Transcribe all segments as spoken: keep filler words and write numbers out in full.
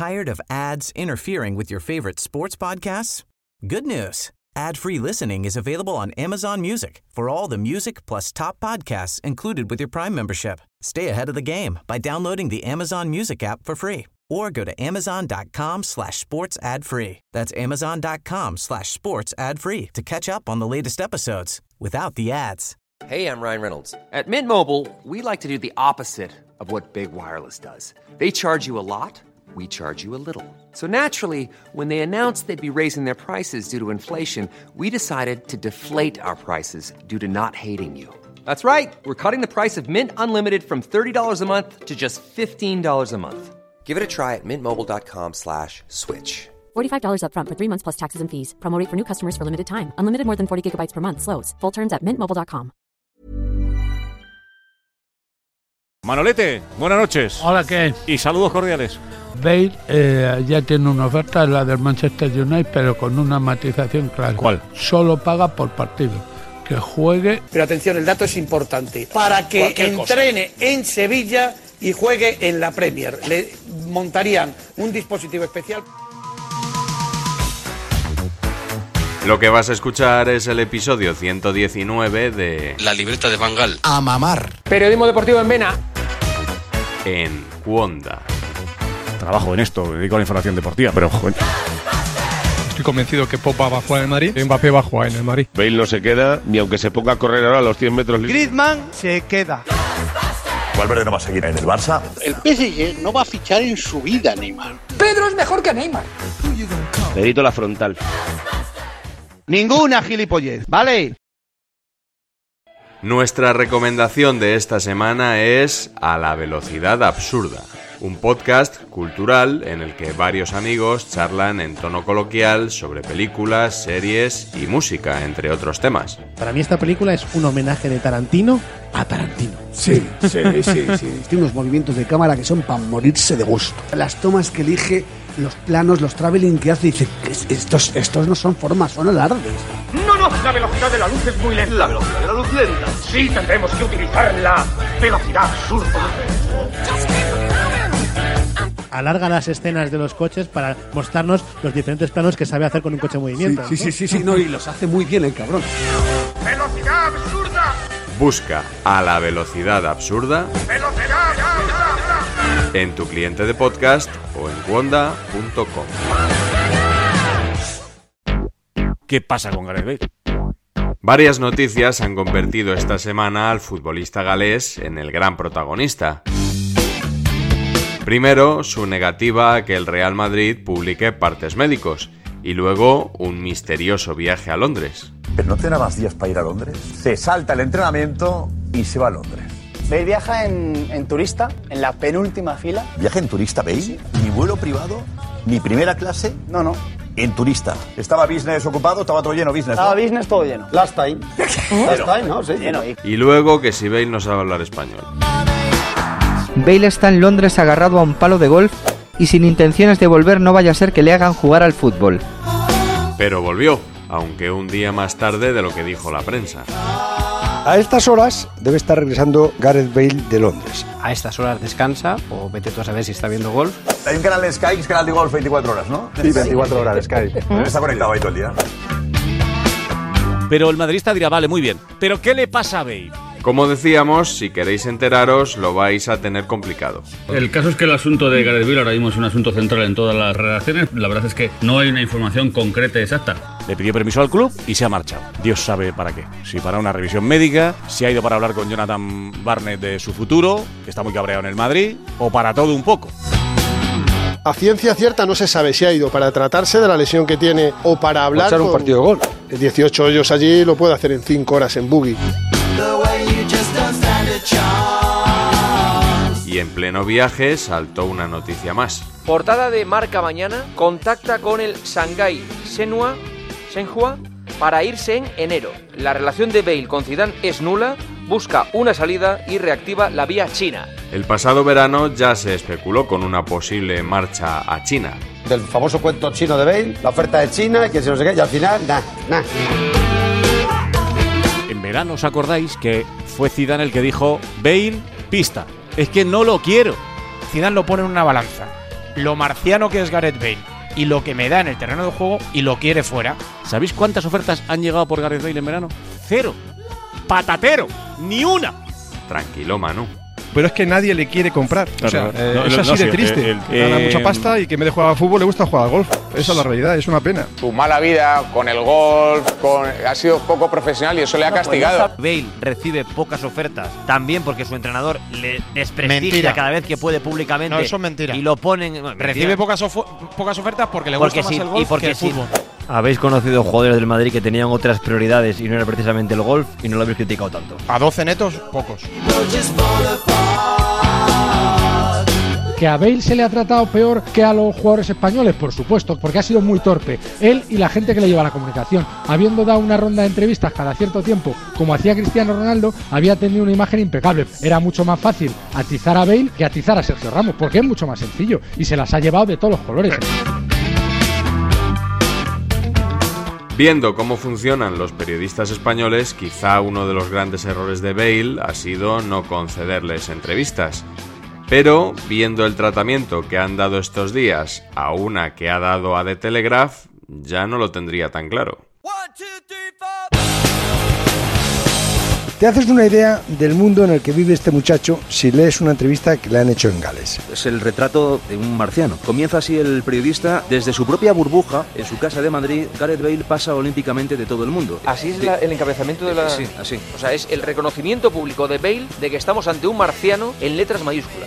Tired of ads interfering with your favorite sports podcasts? Good news. Ad-free listening is available on Amazon Music for all the music plus top podcasts included with your Prime membership. Stay ahead of the game by downloading the Amazon Music app for free or go to amazon.com slash sports ad free. That's amazon.com slash sports ad free to catch up on the latest episodes without the ads. Hey, I'm Ryan Reynolds. At Mint Mobile, we like to do the opposite of what Big Wireless does. They charge you a lot. We charge you a little. So naturally, when they announced they'd be raising their prices due to inflation, we decided to deflate our prices due to not hating you. That's right. We're cutting the price of Mint Unlimited from thirty dollars a month to just fifteen dollars a month. Give it a try at mintmobile.com slash switch. forty-five dollars up front for three months plus taxes and fees. Promo rate for new customers for limited time. Unlimited more than forty gigabytes per month. Slows full terms at mint mobile dot com. Manolete, buenas noches. Hola, ¿qué? Y saludos cordiales. Bale eh, ya tiene una oferta, la del Manchester United, pero con una matización clara. ¿Cuál? Solo paga por partido. Que juegue. Pero atención, el dato es importante. Para que Cualquier entrene cosa. en Sevilla y juegue en la Premier, le montarían un dispositivo especial. Lo que vas a escuchar es el episodio ciento diecinueve de La libreta de Van Gaal. A mamar. Periodismo deportivo en Vena. En Cuonda. Trabajo en esto, me dedico a la información deportiva, pero joder. Estoy convencido que Pogba va a jugar en el Madrid y Mbappé va a jugar en el Madrid. Bale no se queda, ni aunque se ponga a correr ahora a los cien metros libres. Griezmann se queda. Valverde no va a seguir en el Barça. El P S G no va a fichar en su vida a Neymar. Pedro es mejor que Neymar. Perito la frontal. Ninguna gilipollez, ¿vale? Nuestra recomendación de esta semana es A la velocidad absurda, un podcast cultural en el que varios amigos charlan en tono coloquial sobre películas, series y música, entre otros temas. Para mí esta película es un homenaje de Tarantino a Tarantino. Sí, sí, sí, sí. Tiene unos movimientos de cámara que son para morirse de gusto. Las tomas que elige, los planos, los traveling que hace, dice, estos, estos no son formas, son alardes. No, no, la velocidad de la luz es muy lenta. La velocidad de la luz lenta. Sí, tendremos que utilizar la velocidad absurda. Alarga las escenas de los coches para mostrarnos los diferentes planos que sabe hacer con un coche en movimiento. Sí, sí, sí, sí, sí, no, y los hace muy bien el cabrón. ¡Velocidad absurda! Busca A la velocidad absurda ¡Velocidad absurda! en tu cliente de podcast o en cuonda punto com. ¿Qué pasa con Gareth Bale? Varias noticias han convertido esta semana al futbolista galés en el gran protagonista. Primero, su negativa a que el Real Madrid publique partes médicos y luego un misterioso viaje a Londres. ¿Pero no tendrá más días para ir a Londres? Se salta el entrenamiento y se va a Londres. Bale viaja en, en turista, en la penúltima fila. ¿Viaja en turista, Bale? Sí. ¿Ni vuelo privado? ¿Ni primera clase? No, no. En turista. ¿Estaba business ocupado? ¿Estaba todo lleno business? Estaba ¿no? business todo lleno. Last time. Last time, ¿no? Sí. Lleno. Y luego que si Bale no sabe hablar español. Bale está en Londres agarrado a un palo de golf y sin intenciones de volver, no vaya a ser que le hagan jugar al fútbol. Pero volvió, aunque un día más tarde de lo que dijo la prensa. A estas horas debe estar regresando Gareth Bale de Londres. A estas horas descansa, o vete tú a saber si está viendo golf. Hay un canal de Sky, es canal de golf veinticuatro horas, ¿no? Sí, veinticuatro horas de Sky. Está conectado ahí todo el día. Pero el madridista dirá, vale, muy bien, ¿pero qué le pasa a Bale? Como decíamos, si queréis enteraros, lo vais a tener complicado. El caso es que el asunto de Gareth Bale ahora mismo es un asunto central en todas las redacciones. La verdad es que no hay una información concreta y exacta. Le pidió permiso al club y se ha marchado. Dios sabe para qué. Si para una revisión médica, si ha ido para hablar con Jonathan Barnett de su futuro, que está muy cabreado en el Madrid, o para todo un poco. A ciencia cierta no se sabe si ha ido para tratarse de la lesión que tiene o para hablar echar un con... partido de golf. dieciocho hoyos allí lo puede hacer en cinco horas en buggy. Y en pleno viaje saltó una noticia más. Portada de Marca Mañana, contacta con el Shanghai Shenhua, Shenhua para irse en enero. La relación de Bale con Zidane es nula, busca una salida y reactiva la vía China. El pasado verano ya se especuló con una posible marcha a China. Del famoso cuento chino de Bale, la oferta de China, que se no sé qué, y al final, nada, nada. En verano, ¿os acordáis que fue Zidane el que dijo, Bale, pista, es que no lo quiero? Zidane lo pone en una balanza. lo marciano que es Gareth Bale y lo que me da en el terreno de juego y lo quiere fuera. ¿Sabéis cuántas ofertas han llegado por Gareth Bale en verano? Cero. Patatero. Ni una. Tranquilo, Manu. Pero es que nadie le quiere comprar. Claro, o sea, no, eh, no, es no, así no, de sí, triste. el- el- Gana eh, mucha pasta y que en vez de jugar al fútbol le gusta jugar al golf. Esa es la realidad, es una pena. Su mala vida con el golf, con, ha sido poco profesional y eso le ha castigado. Bale recibe pocas ofertas, también porque su entrenador le desprestigia Mentira. cada vez que puede públicamente. No, eso es mentira. Y lo ponen. bueno, Recibe mentira. pocas, ofo- pocas ofertas porque le Porque gusta sí, más el y golf porque que el sí. fútbol. Habéis conocido jugadores del Madrid que tenían otras prioridades y no era precisamente el golf y no lo habéis criticado tanto. A doce netos, pocos. ¿Que a Bale se le ha tratado peor que a los jugadores españoles? Por supuesto, porque ha sido muy torpe. Él y la gente que le lleva la comunicación. Habiendo dado una ronda de entrevistas cada cierto tiempo, como hacía Cristiano Ronaldo, había tenido una imagen impecable. Era mucho más fácil atizar a Bale que atizar a Sergio Ramos, porque es mucho más sencillo. Y se las ha llevado de todos los colores. Viendo cómo funcionan los periodistas españoles, quizá uno de los grandes errores de Bale ha sido no concederles entrevistas. Pero, viendo el tratamiento que han dado estos días a una que ha dado a The Telegraph, ya no lo tendría tan claro. Te haces una idea del mundo en el que vive este muchacho si lees una entrevista que le han hecho en Gales. Es el retrato de un marciano. Comienza así el periodista desde su propia burbuja, en su casa de Madrid. Gareth Bale pasa olímpicamente de todo el mundo. Así es la- el encabezamiento de la... Sí, así. O sea, es el reconocimiento público de Bale de que estamos ante un marciano en letras mayúsculas.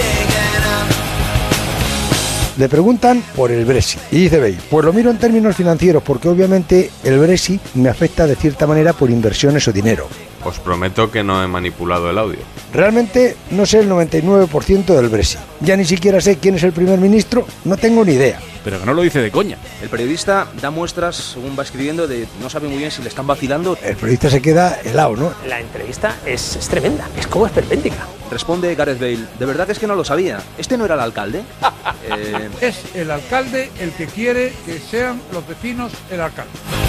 Le preguntan por el Brexit y dice Bale, pues lo miro en términos financieros porque obviamente el Brexit me afecta de cierta manera por inversiones o dinero. Os prometo que no he manipulado el audio. Realmente no sé el noventa y nueve por ciento del Brexit. Ya ni siquiera sé quién es el primer ministro, no tengo ni idea. Pero que no lo dice de coña. El periodista da muestras, según va escribiendo, de no sabe muy bien si le están vacilando. El periodista se queda helado, ¿no? La entrevista es, es tremenda, es como esperpéntica. Responde Gareth Bale, de verdad que es que no lo sabía. ¿Este no era el alcalde? eh... Es el alcalde el que quiere que sean los vecinos el alcalde.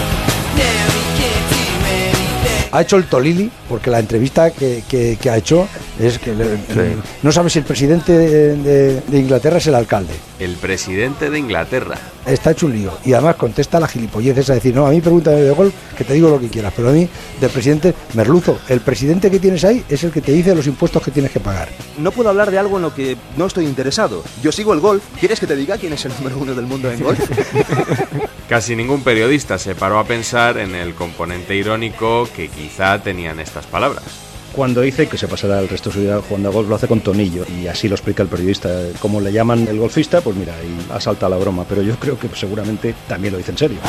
Ha hecho el Tolili, porque la entrevista que, que, que ha hecho es que le- Sí. no sabe si el presidente de, de- de Inglaterra es el alcalde. El presidente de Inglaterra. Está hecho un lío. Y además contesta la gilipollez esa, decir, no, a mí pregúntame de golf, que te digo lo que quieras, pero a mí, del presidente, merluzo, el presidente que tienes ahí es el que te dice los impuestos que tienes que pagar. No puedo hablar de algo en lo que no estoy interesado. Yo sigo el golf. ¿Quieres que te diga quién es el número uno del mundo en golf? Casi ningún periodista se paró a pensar en el componente irónico que quizá tenían estas palabras. Cuando dice que se pasará el resto de su vida jugando a golf, lo hace con tonillo, y así lo explica el periodista. Como le llaman el golfista, pues mira, ahí asalta la broma, pero yo creo que seguramente también lo dice en serio.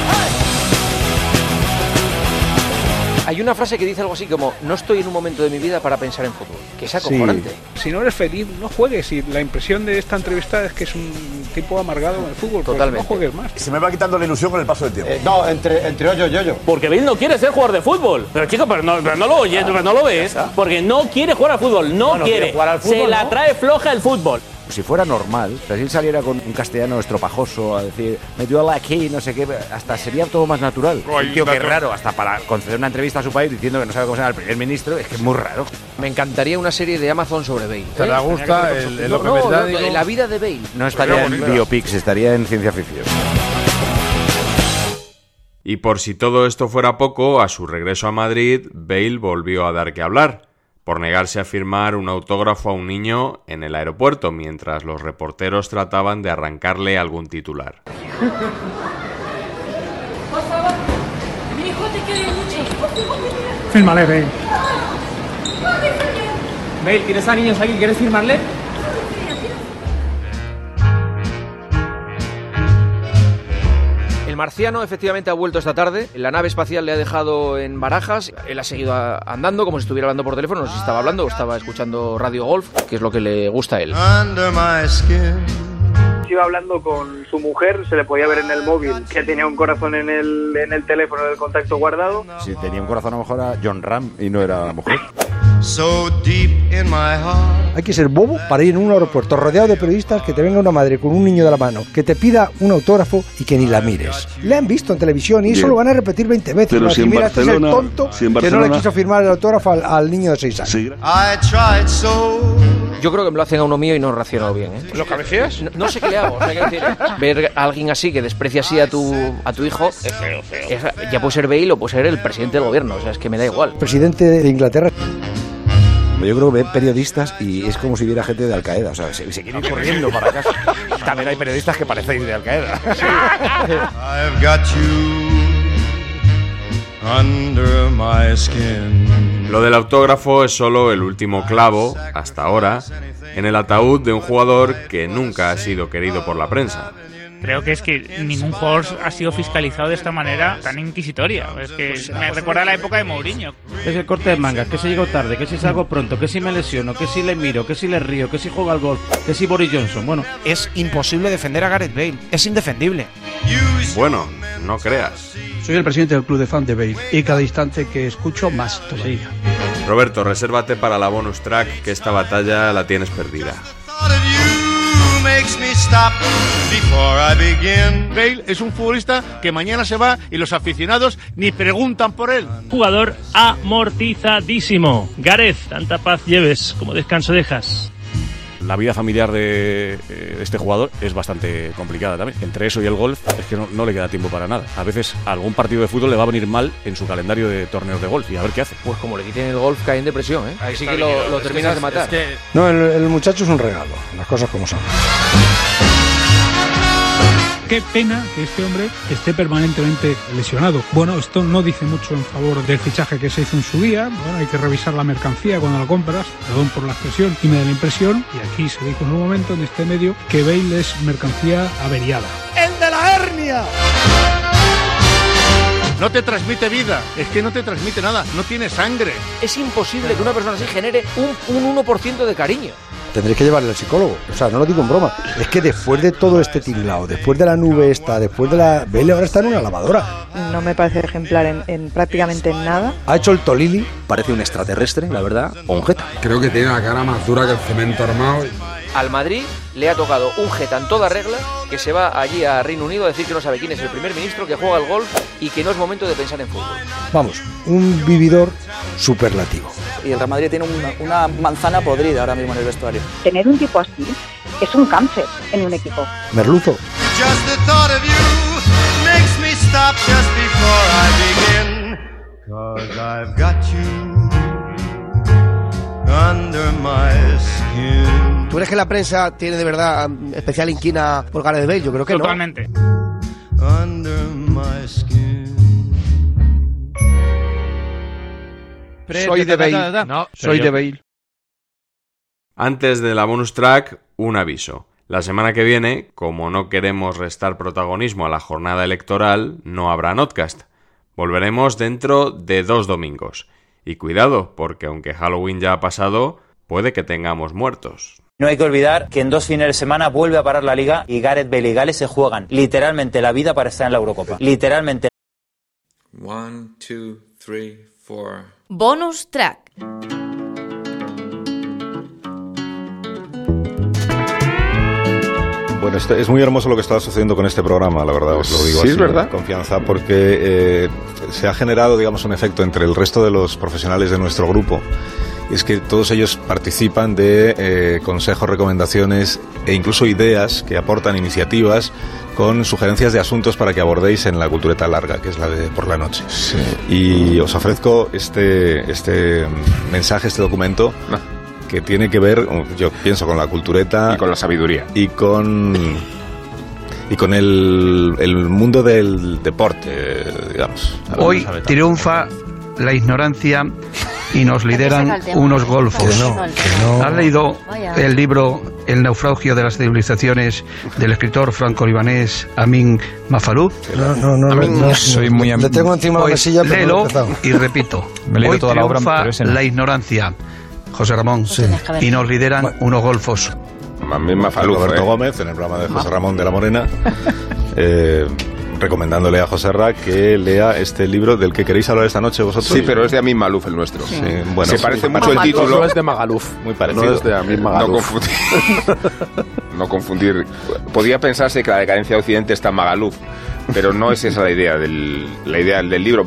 Hay una frase que dice algo así como: no estoy en un momento de mi vida para pensar en fútbol, que es acojonante. Si no eres feliz, no juegues. Y la impresión de esta entrevista es que es un tipo amargado en el fútbol. pues Totalmente. no juegues más. Se me va quitando la ilusión con el paso del tiempo. Eh, no, entre, entre hoyo y hoyo. Porque Bale no quiere ser jugador de fútbol. Pero chico, pero no, pero no lo oyes, pero no lo ves. Porque no quiere jugar al fútbol, no, No, no quiere. quiere jugar al fútbol, Se la ¿no? trae floja el fútbol. Si fuera normal, si él saliera con un castellano estropajoso a decir, me duele aquí, no sé qué, hasta sería todo más natural. Un tío que es raro, hasta para conceder una entrevista a su país diciendo que no sabe cómo se llama el primer ministro, es que es muy raro. Me encantaría una serie de Amazon sobre Bale. ¿Te la gusta el- el No, López no, Verdádigo? no, la vida de Bale. No estaría en biopics, estaría en ciencia ficción. Y por si todo esto fuera poco, a su regreso a Madrid, Bale volvió a dar que hablar, por negarse a firmar un autógrafo a un niño en el aeropuerto, mientras los reporteros trataban de arrancarle algún titular. Mi hijo te quiere mucho. Fírmale, Bale. Bale, ¿tienes a niños aquí? ¿Quieres firmarle? El marciano efectivamente ha vuelto esta tarde. La nave espacial le ha dejado en Barajas. Él ha seguido a- andando como si estuviera hablando por teléfono. No sé si estaba hablando o estaba escuchando Radio Golf, que es lo que le gusta a él. Iba hablando con su mujer, se le podía ver en el móvil que tenía un corazón en el, en el teléfono del contacto guardado. Si tenía un corazón a lo mejor era John Ram y no era la mujer. Hay que ser bobo para ir en un aeropuerto rodeado de periodistas, que te venga una madre con un niño de la mano, que te pida un autógrafo y que ni la mires. Le han visto en televisión y eso Bien. lo van a repetir veinte veces. Pero Van a si decir, en mira, este es el Barcelona- tonto si en que no le Barcelona- quiso firmar el autógrafo al, al niño de seis años. Sí. I tried so Yo creo que me lo hacen a uno mío y no he racionado bien, ¿eh? ¿Lo cabeceas? No, no sé qué le hago. O sea, quiero decir, ver a alguien así que desprecia así a tu, a tu hijo, Es feo, feo. es- ya puede ser Bale o puede ser el presidente del gobierno. O sea, es que me da igual. Presidente de Inglaterra. Yo creo que ve periodistas y es como si viera gente de Al Qaeda, o sea, se, se quiere ir corriendo para casa. También hay periodistas que parecéis de Al Qaeda. I've got you under my skin. Lo del autógrafo es solo el último clavo, hasta ahora, en el ataúd de un jugador que nunca ha sido querido por la prensa. Creo que es que ningún jugador ha sido fiscalizado de esta manera tan inquisitoria. Es que me recuerda a la época de Mourinho. Que si el corte de mangas, que si llego tarde, que si salgo pronto, que si me lesiono, que si le miro, que si le río, que si juego al golf, que si Boris Johnson. Bueno, Es imposible defender a Gareth Bale. Es indefendible. Bueno, no creas. Soy el presidente del club de fan de Bale y cada instante que escucho más todavía. Roberto, resérvate para la bonus track, que esta batalla la tienes perdida. Makes me stop before I begin. Bale es un futbolista que mañana se va y los aficionados ni preguntan por él. Jugador amortizadísimo. Gareth, tanta paz lleves, como descanso dejas. La vida familiar de, eh, de este jugador es bastante complicada también. Entre eso y el golf es que no, no le queda tiempo para nada. A veces algún partido de fútbol le va a venir mal en su calendario de torneos de golf y a ver qué hace. Pues como le quiten el golf, cae en depresión, ¿eh? Ahí sí que lo, lo terminas de matar. No, el, el muchacho es un regalo, las cosas como son. Qué pena que este hombre esté permanentemente lesionado. Bueno, esto no dice mucho en favor del fichaje que se hizo en su día. Bueno, hay que revisar la mercancía cuando la compras, perdón por la expresión, y me da la impresión, y aquí se dijo en un momento en este medio, que Bale es mercancía averiada. ¡El de la hernia! No te transmite vida, es que no te transmite nada, no tiene sangre. Es imposible que una persona así genere un, un uno por ciento de cariño. Tendréis que llevarle al psicólogo. O sea, no lo digo en broma. Es que después de todo este tinglao, después de la nube esta, después de la... Bale ahora está en una lavadora. No me parece ejemplar en, en prácticamente nada. Ha hecho el Tolili. Parece un extraterrestre, la verdad, o un jeta. Creo que tiene la cara más dura que el cemento armado. Al Madrid le ha tocado un jeta en toda regla que se va allí a Reino Unido a decir que no sabe quién es el primer ministro, que juega al golf y que no es momento de pensar en fútbol. Vamos, un vividor superlativo. Y el Real Madrid tiene una, una manzana podrida ahora mismo en el vestuario. Tener un tipo así es un cáncer en un equipo. Merluzo. Just the thought of you makes me stop just before I begin. 'Cause I've got you under my skin. ¿Tú crees que la prensa tiene de verdad um, especial inquina por Gareth Bale? Yo creo que Totalmente. no. Under my skin. Soy de Bale. No, soy de Bale. Antes de la bonus track, un aviso. La semana que viene, como no queremos restar protagonismo a la jornada electoral, no habrá Notcast. Volveremos dentro de dos domingos. Y cuidado, porque aunque Halloween ya ha pasado, puede que tengamos muertos. No hay que olvidar que en dos fines de semana vuelve a parar la Liga y Gareth Bale y Gales se juegan literalmente la vida para estar en la Eurocopa. Literalmente. One, two, three, four. Bonus track. Bueno, este, es muy hermoso lo que está sucediendo con este programa, la verdad, os lo digo sí, así, es verdad. con confianza, porque eh, se ha generado, digamos, un efecto entre el resto de los profesionales de nuestro grupo. Y es que todos ellos participan de eh, consejos, recomendaciones e incluso ideas que aportan iniciativas con sugerencias de asuntos para que abordéis en la cultureta larga, que es la de por la noche. Sí. Y os ofrezco este, este mensaje, este documento, no. que tiene que ver, yo pienso, con la cultureta... Y con la sabiduría. Y con... Y con el, el mundo del deporte, digamos. Hoy triunfa la ignorancia y nos lideran unos golfos. Que no, que no. ¿Has leído el libro El naufragio de las civilizaciones del escritor franco-libanés Amin Maalouf? No, no, no. Amin, no, no soy muy Le tengo encima pues, la silla, pero léelo no y repito. Me he leído Hoy toda la obra, triunfa pero ese no. la ignorancia, José Ramón, Sí. y nos lideran bueno. unos golfos. Amin Maalouf, Roberto eh. Gómez, en el programa de José Ramón de la Morena, eh, recomendándole a José Ra que lea este libro del que queréis hablar esta noche vosotros. Sí, pero es de Amin Maalouf el nuestro. Sí, bueno, se sí, parece sí, mucho el título. No es de Magaluf. Muy parecido. No es de Amin Magaluf. No confundir. No confundir. Podría pensarse que la decadencia de Occidente está en Magaluf, pero no es esa la idea del, la idea del libro.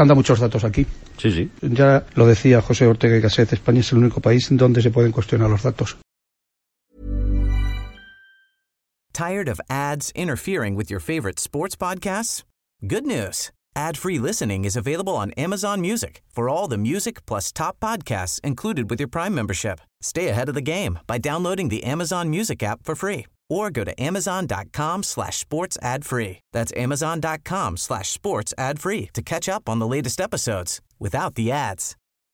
han dado muchos datos aquí. Sí, sí. Ya lo decía José Ortega y Gasset, España es el único país donde se pueden cuestionar los datos. Tired of ads interfering with your favorite sports podcasts? Good news. Ad-free listening is available on Amazon Music for all the music plus top podcasts included with your Prime membership. Stay ahead of the game by downloading the Amazon Music app for free or go to amazon.com slash sports ad free. That's amazon.com slash sports ad free to catch up on the latest episodes without the ads.